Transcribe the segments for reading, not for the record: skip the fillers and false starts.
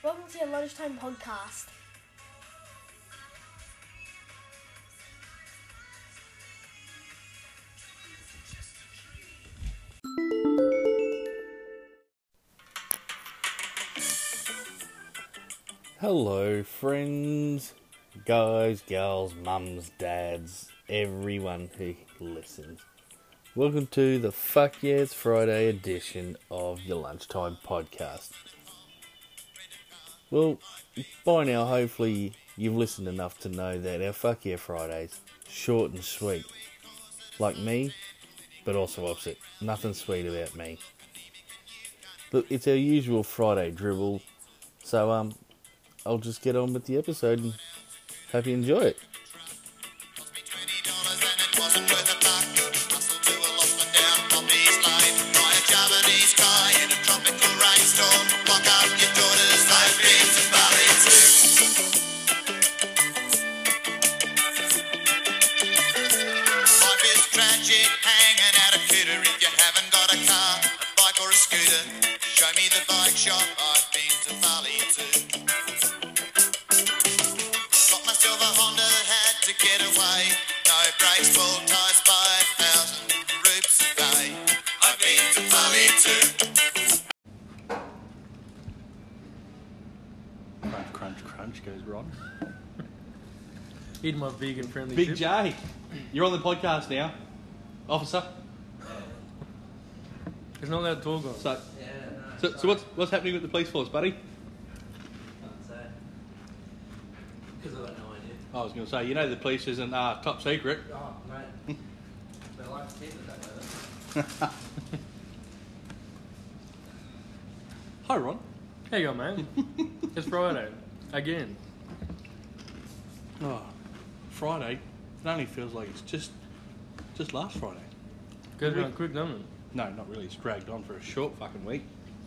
Welcome to your lunchtime podcast. Hello, friends, guys, girls, mums, dads, everyone who listens. Welcome to the Fuck Yeah It's Friday edition of your lunchtime podcast. Well, by now, hopefully, you've listened enough to know that our Fuck Yeah Fridays, short and sweet. Like me, but also opposite. Nothing sweet about me. Look, it's our usual Friday dribble, so, I'll just get on with the episode and hope you enjoy it. Show me the bike shop, I've been to Bali too. Got myself a Honda, had to get away. No brakes, full tires, 5,000 roops a day. I've been to Bali too. Crunch, crunch, crunch goes Ron. Eat my vegan friendly Big chips. J, you're on the podcast now, officer. It's not allowed to talk on. So what's happening with the police force, buddy? Can't say. Because I've got no idea. I was going to say, you know the police isn't top secret. Oh, mate. They like to keep it that way, Hi, Ron. There you go, man. It's Friday. Again. Oh, Friday. It only feels like it's just last Friday. Goes around quick, doesn't it? No, not really. It's dragged on for a short fucking week.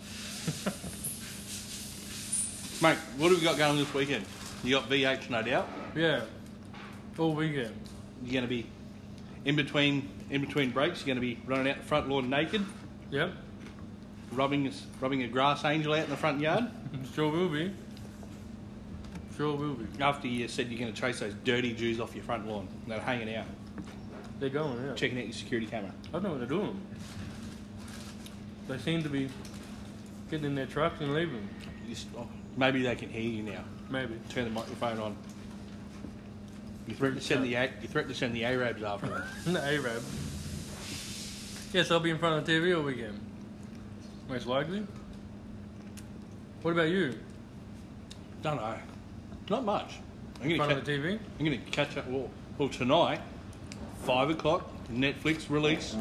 Mate, what have we got going this weekend? You got VH, no doubt. Yeah. All weekend. You're going to be in between breaks. You're going to be running out the front lawn naked, Yep. rubbing a grass angel out in the front yard. Sure will be. Sure will be. After you said you're going to chase those dirty Jews off your front lawn, they're hanging out, They're going, yeah. checking out your security camera. I don't know what they're doing. They seem to be getting in their trucks and leaving. Maybe they can hear you now. Maybe. Turn the microphone on. You threaten to send the Arabs after them. The Arab. Yes, I'll be in front of the TV all weekend. Most likely. What about you? Don't know. Not much. In front of the TV? I'm going to catch up. Well, tonight, 5 o'clock, Netflix release.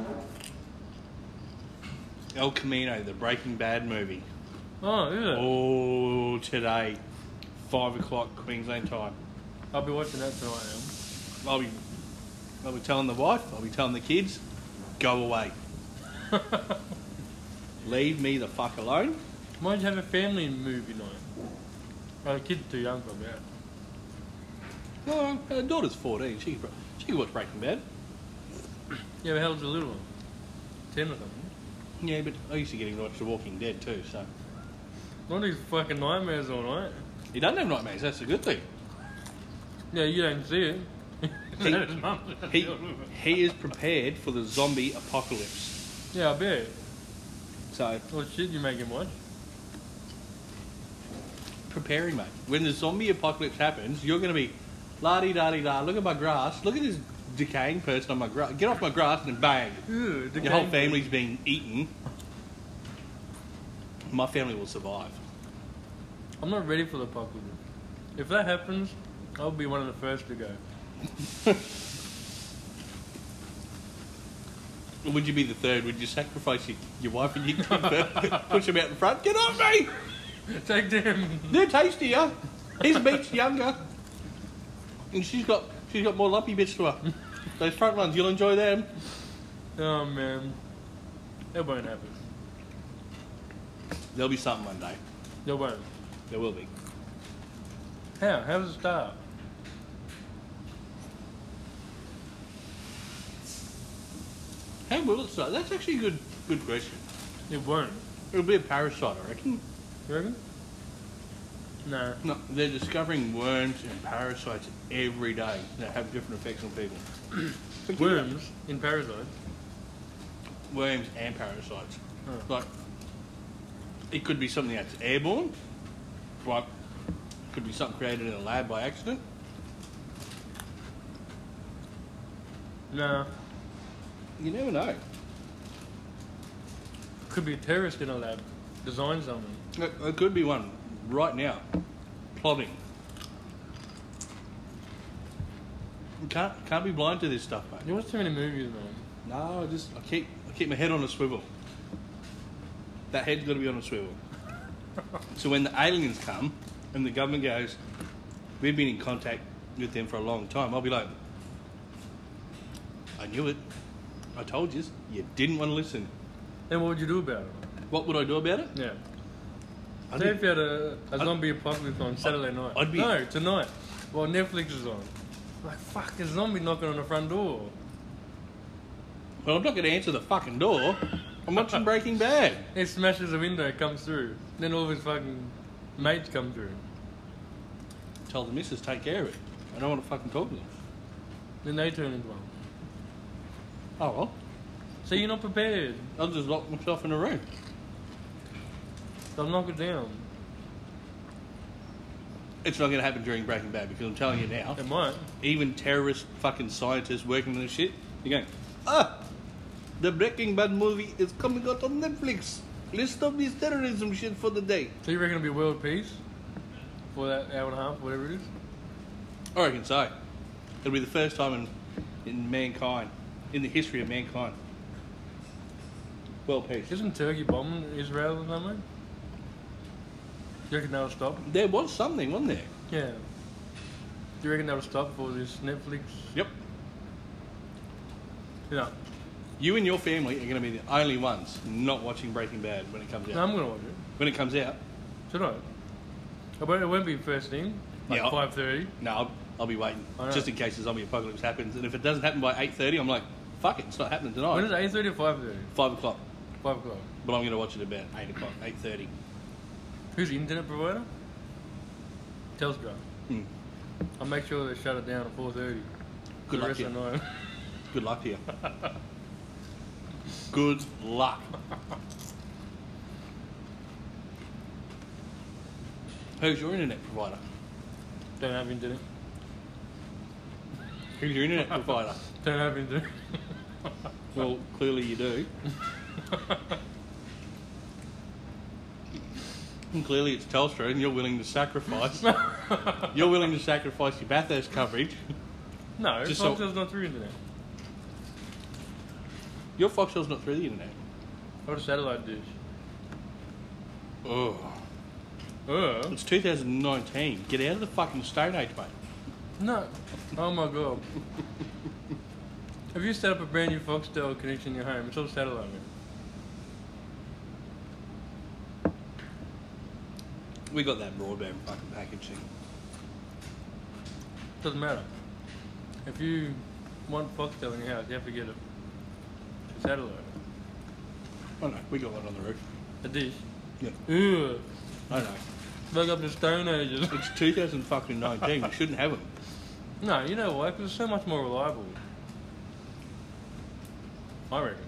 El Camino, the Breaking Bad movie. Oh, is it? Oh, today, 5 o'clock Queensland time. I'll be watching that tonight now. I'll be telling the wife, I'll be telling the kids, go away. Leave me the fuck alone. Why don't you have a family movie night? Oh, the kid's too young for that. Well, her daughter's 14. She can watch Breaking Bad. Yeah, but how old's the little one? 10 or something. Yeah, but I used to get him to watch The Walking Dead too, so. Not these fucking nightmares all night. He doesn't have nightmares, that's a good thing. Yeah, you don't see it. He is prepared for the zombie apocalypse. Yeah, I bet. So, What shit you make him watch? preparing, mate. When the zombie apocalypse happens, you're going to be la-di-da-di-da, look at my grass, look at this decaying person on my grass, get off my grass, and then bang. Ew, Your whole family's being eaten. My family will survive. I'm not ready for the apocalypse. If that happens, I'll be one of the first to go. Would you be the third? Would you sacrifice your wife and your kid? Push them out in front? Get off me! Take them. They're tastier. His meat's younger. And she's got more lumpy bits to her. Those front ones, you'll enjoy them. Oh, man. It won't happen. There'll be something one day. It won't. There will be. How? How does it start? How will it start? That's actually a good question. It won't. It'll be a parasite, I reckon. You reckon? No. No, they're discovering worms and parasites every day that have different effects on people. Worms in parasites. Worms and parasites. Huh. Like, it could be something that's airborne, like, it could be something created in a lab by accident. No. You never know. Could be a terrorist in a lab. Design something. There could be one right now, plotting. You can't be blind to this stuff, mate. You watch too many movies, man. No, I keep my head on a swivel. That head's got to be on a swivel. So when the aliens come and the government goes, we've been in contact with them for a long time, I'll be like, I knew it. I told you. You didn't want to listen. Then what would you do about it? What would I do about it? Yeah. I'd Say be- if you had a zombie apocalypse on Saturday night. I'd be- No, tonight. While Netflix is on. Like, fuck, there's a zombie knocking on the front door. Well, I'm not going to answer the fucking door. I'm watching Breaking Bad. He smashes a window, comes through. Then all of his fucking mates come through. Tell the missus, take care of it. I don't want to fucking talk to them. Then they turn into one. Oh, well. So you're not prepared. I'll just lock myself in a room. They'll knock it down. It's not going to happen during Breaking Bad because I'm telling you now, It might. even terrorist fucking scientists working on this shit, you're going, the Breaking Bad movie is coming out on Netflix. Let's stop this terrorism shit for the day. So you reckon it'll be world peace? For that hour and a half, whatever it is? I reckon so. It'll be the first time in mankind, in the history of mankind. Well, peace. Isn't Turkey bombing Israel or something? Do you reckon that'll stop? There was something, wasn't there? Yeah. Do you reckon that'll stop for this Netflix? Yep. Yeah. You and your family are going to be the only ones not watching Breaking Bad when it comes out. No, I'm going to watch it. When it comes out, Should I? It won't be first thing. Like Yeah. 5:30. no, I'll be waiting. I know. Just in case the zombie apocalypse happens. And if it doesn't happen by 8:30, I'm like, fuck it, it's not happening tonight. When is it? 8:30 or 5:30? 5 o'clock. 5 o'clock. But I'm going to watch it about 8 o'clock, 8:30. Who's the internet provider? Telstra. Hmm. I'll make sure they shut it down at 4:30. Good The luck rest to of you. the night. Good luck to you. Good luck. Who's your internet provider? Don't have internet. Who's your internet provider? Don't have internet. Well, clearly you do. And clearly it's Telstra and you're willing to sacrifice. You're willing to sacrifice your Bathurst coverage. No, Just Foxtel's not through internet. Your Foxtel's not through the internet. I've got a satellite dish. Oh. It's 2019. Get out of the fucking Stone Age, mate. No. Oh my god. Have you set up a brand new Foxtel connection in your home? It's all satellite, man. We got that broadband fucking package thing. Doesn't matter. If you want Foxtel in your house, you have to get a satellite. Oh no, we got one on the roof. A dish. Yeah. Ugh. I know. Back up to Stone Ages. It's 2019. We shouldn't have them. No, you know why? Because it's so much more reliable. I reckon.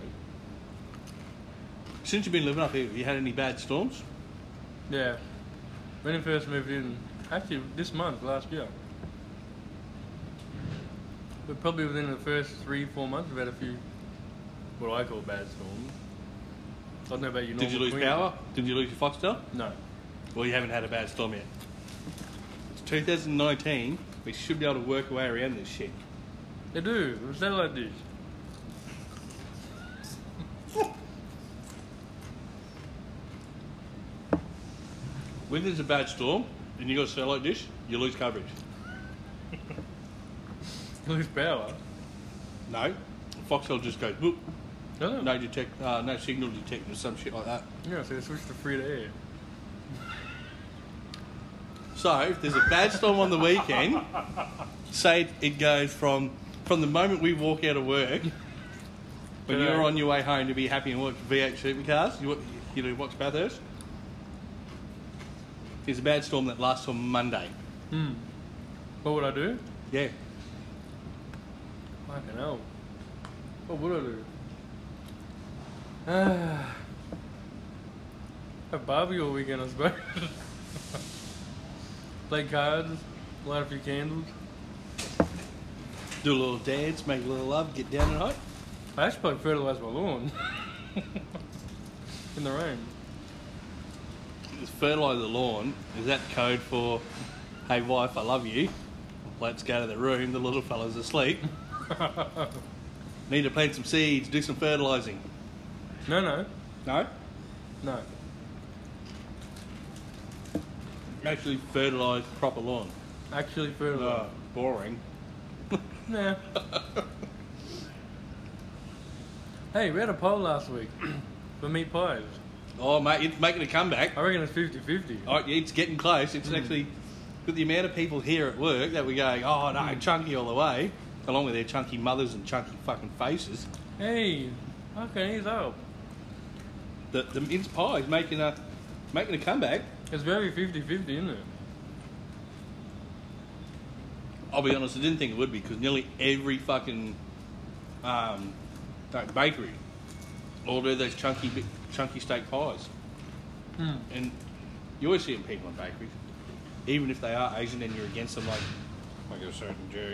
Since you've been living up here, have you had any bad storms? Yeah. When I first moved in, actually this month, last year. But probably within the first 3-4 months, we've had a few, what I call bad storms. I don't know about you. Did you lose power? Did you lose your Foxtel? No. Well, you haven't had a bad storm yet. It's 2019. We should be able to work our way around this shit. They do. It was satellite dish. When there's a bad storm and you got a satellite dish, you lose coverage. Lose power. No, Foxtel just goes whoop, No. no signal detected or some shit like that. Yeah, so they switched to free to air. So if there's a bad storm on the weekend, say it goes from the moment we walk out of work, when Today. you're on your way home to be happy and watch V8 Supercars, you watch Bathurst. It's a bad storm that lasts till Monday. What would I do? Yeah. Fucking hell. What would I do? Have barbecue all weekend, I suppose. Play cards, light a few candles. Do a little dance, make a little love, get down and hot. I actually probably fertilise my lawn. In the rain. Fertilise the lawn. Is that code for, hey wife, I love you. Let's go to the room. The little fella's asleep. Need to plant some seeds, do some fertilising. No. No? No. Actually fertilise proper lawn. Actually fertilise. Boring. Nah. Hey, we had a poll last week for meat pies. Oh mate, it's making a comeback. I reckon it's 50-50. Oh, it's getting close. It's actually, with the amount of people here at work that we're going, oh no, chunky all the way, along with their chunky mothers and chunky fucking faces. Hey, okay, he's up. The mince pie is making a comeback. It's very 50-50, isn't it? I'll be honest, I didn't think it would be because nearly every fucking bakery all do those chunky steak pies. And you always see them people in bakeries, even if they are Asian and you're against them, like a certain Jew.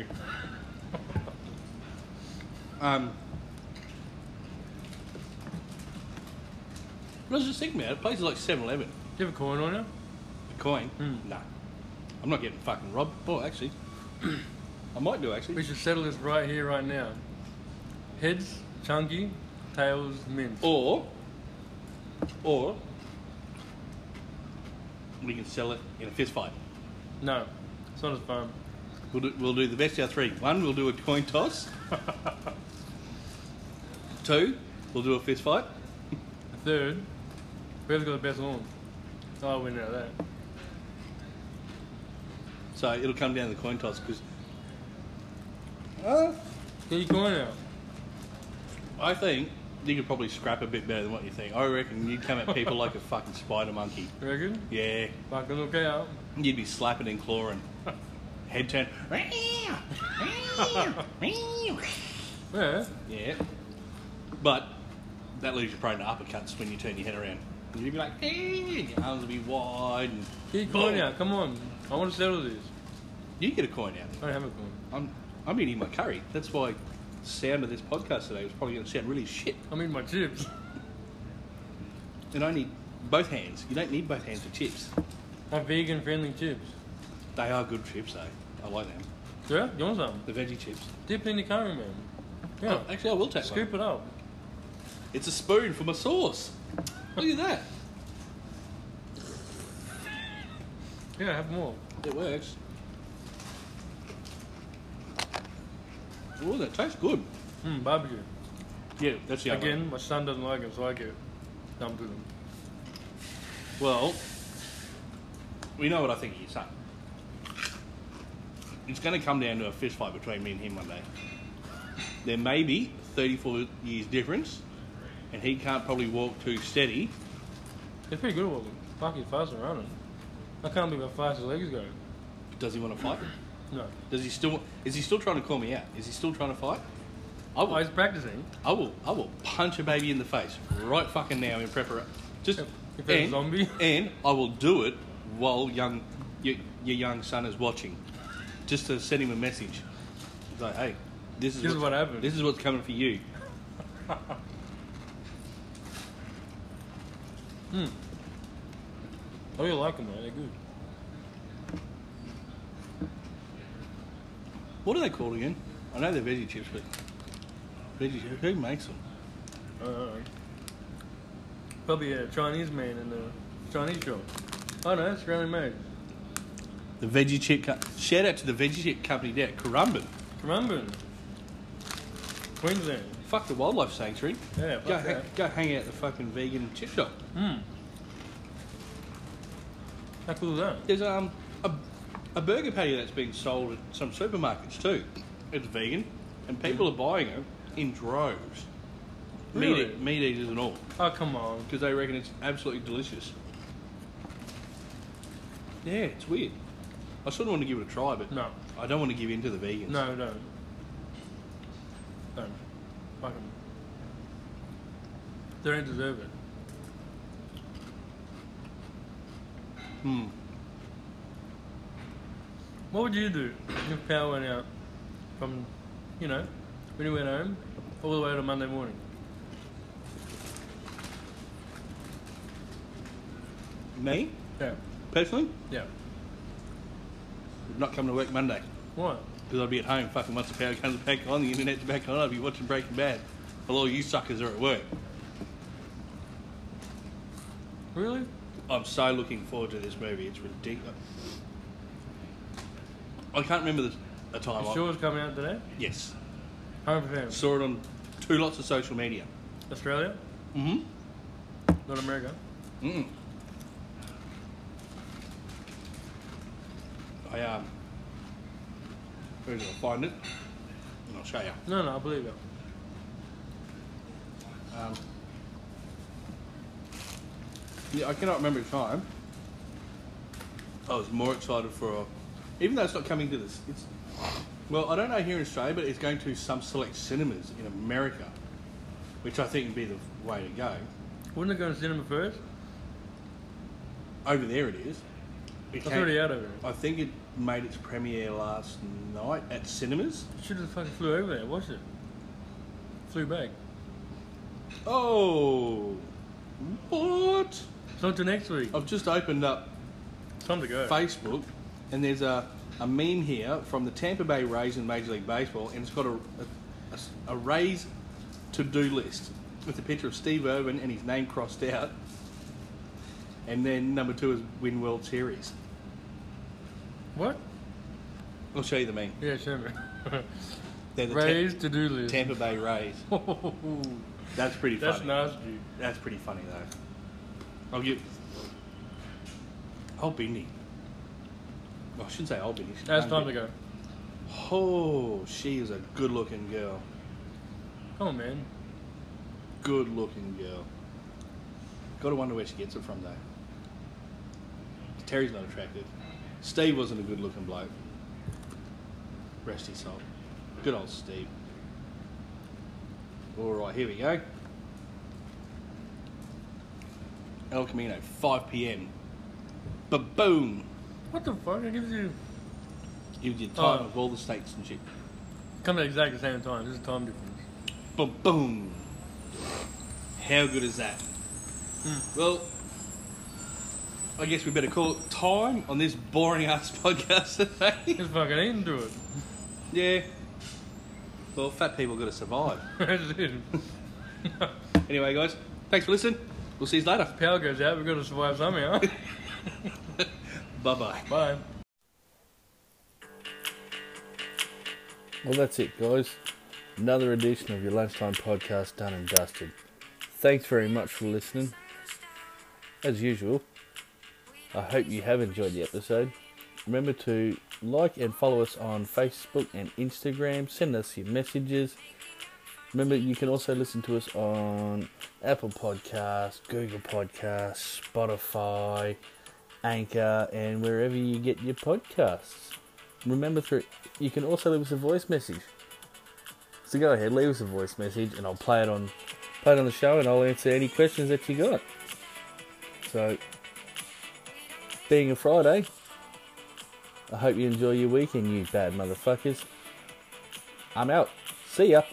But I was just thinking about it. Places like 7-Eleven. Do you have a coin on you? A coin? No. I'm not getting fucking robbed. Oh, actually. I might do, actually. We should settle this right here, right now. Heads, chunky, tails, mint. Or we can sell it in a fist fight. No, it's not as fun. We'll do the best out of three. One, we'll do a coin toss. Two, we'll do a fist fight. A third, whoever's got the best lawn. I'll win out of that. So it'll come down to the coin toss because Get your coin out. I think you could probably scrap a bit better than what you think. I reckon you'd come at people like a fucking spider monkey. You reckon? Yeah. Fucking look out. You'd be slapping and clawing. Head turn. Yeah. Yeah. But that leaves you prone to uppercuts when you turn your head around. And you'd be like, hey, your arms will be wide. And Get your coin boom. out. Come on. I want to settle this. You get a coin out. I don't have a coin. I'm eating my curry. That's why the sound of this podcast today was probably going to sound really shit. I'm eating my chips. And I need both hands. You don't need both hands for chips. My vegan friendly chips. They are good chips, though. I like them. Yeah? You want some? The veggie chips. Dip it in the curry, man. Yeah. Oh, actually, I will take Scoop one. it up. It's a spoon for my sauce. Look at that. Yeah, have more. It works. Oh, that tastes good. Barbecue. Yeah, that's the other one. Again, my son doesn't like it, so I get dumped with him. Well, we know what I think of your son. It's going to come down to a fist fight between me and him one day. There may be 34 years difference, and he can't probably walk too steady. It's pretty good walking. Fuck, he's fast and running. I can't believe how fast his legs go. Does he want to fight? No. Does he still? Is he still trying to call me out? Is he still trying to fight? I Oh, will. he's practicing. I will punch a baby in the face right fucking now in preparation. Just If there's a zombie. and I will do it while your young son is watching, just to send him a message. It's like, hey, this is what happened. This is what's coming for you. Oh, you like them, man. They're good. What are they called again? I know they're veggie chips, but veggie chips. Who makes them? Probably a Chinese man in the Chinese shop. Oh no, it's Australian made. The veggie chip. Shout out to the veggie chip company there at Currumbin. Currumbin. Queensland. Fuck the wildlife sanctuary. Yeah, fuck that. Go hang out at the fucking vegan chip shop. How cool is that? There's a burger patty that's being sold at some supermarkets too. It's vegan, and people are buying it in droves. Really? Meat eaters and all, Oh, come on. because they reckon it's absolutely delicious. Yeah, it's weird. I sort of want to give it a try, but No. I don't want to give in to the vegans. No, don't. Don't. Fucking. They don't deserve it. What would you do if power went out from, when you went home, all the way to Monday morning? Me, Yeah. personally, Yeah. not coming to work Monday. What? Because I'd be at home fucking once the power comes back on, the internet's back on, I'd be watching Breaking Bad. While all you suckers are at work. Really? I'm so looking forward to this movie, it's ridiculous. I can't remember a time. You sure it's coming out today? Yes. 100%. Saw it on 2 lots of social media. Australia? Mm-hmm. Not America? Mm-mm. Where did I find it? And I'll show you. No, I believe it. Yeah, I cannot remember the time. I was more excited for, even though it's not coming to this. Well, I don't know here in Australia, but it's going to some select cinemas in America, which I think would be the way to go. Wouldn't it go to cinema first? Over there it is. It's already out over it. I think it made its premiere last night at cinemas. Should have fucking flew over there, watched it. Flew back. Oh, what? It's on to next week. I've just opened up Time to go. Facebook, and there's a meme here from the Tampa Bay Rays in Major League Baseball, and it's got a Rays to-do list with a picture of Steve Irwin and his name crossed out, and then number 2 is win World Series. What? I'll show you the meme. Yeah, show me. They're the Rays to-do list. Tampa Bay Rays. That's pretty funny. That's nasty. That's pretty funny though. I'll give old Bindi. Well, I shouldn't say old Bindi. That's time to go. Oh, she is a good-looking girl. Come on, man. Good-looking girl. Got to wonder where she gets it from though. Terry's not attractive. Steve wasn't a good-looking bloke. Rest his soul. Good old Steve. All right, here we go. El Camino, 5 p.m. Ba-boom! What the fuck? It gives you... Gives you time Oh. of all the states and shit. Come at exactly the same time. There's a time difference. Ba-boom! How good is that? Well, I guess we better call it time on this boring-ass podcast today. Just fucking eating to it. Yeah. Well, fat people got to survive. That's it. Anyway, guys, thanks for listening. We'll see you later. Power goes out, we've got to survive somehow. Bye-bye. Bye. Well, that's it, guys. Another edition of your lunchtime podcast done and dusted. Thanks very much for listening. As usual, I hope you have enjoyed the episode. Remember to like and follow us on Facebook and Instagram. Send us your messages. Remember, you can also listen to us on Apple Podcasts, Google Podcasts, Spotify, Anchor, and wherever you get your podcasts. Remember, you can also leave us a voice message. So go ahead, leave us a voice message, and I'll play it on the show, and I'll answer any questions that you got. So, being a Friday, I hope you enjoy your weekend, you bad motherfuckers. I'm out. See ya.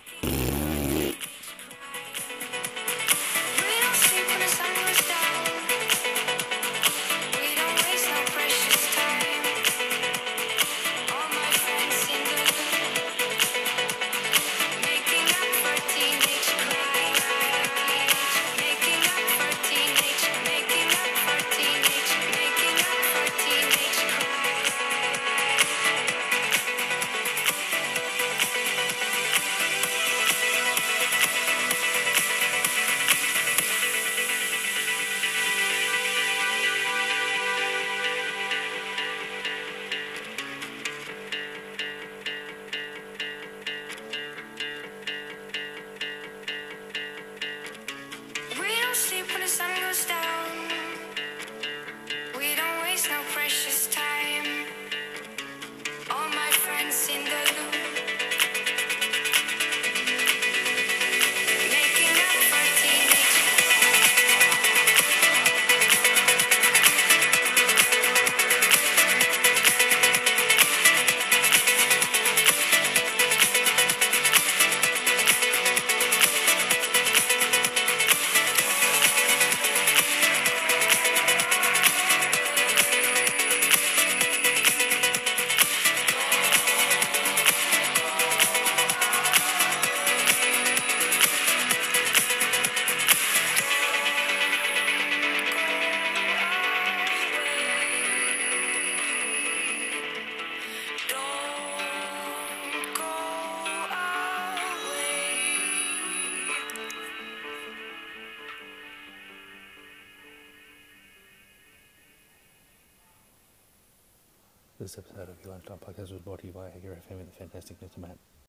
This episode of Your Lunchtime Podcast was brought to you by Hager FM and the fantastic Mr. Matt.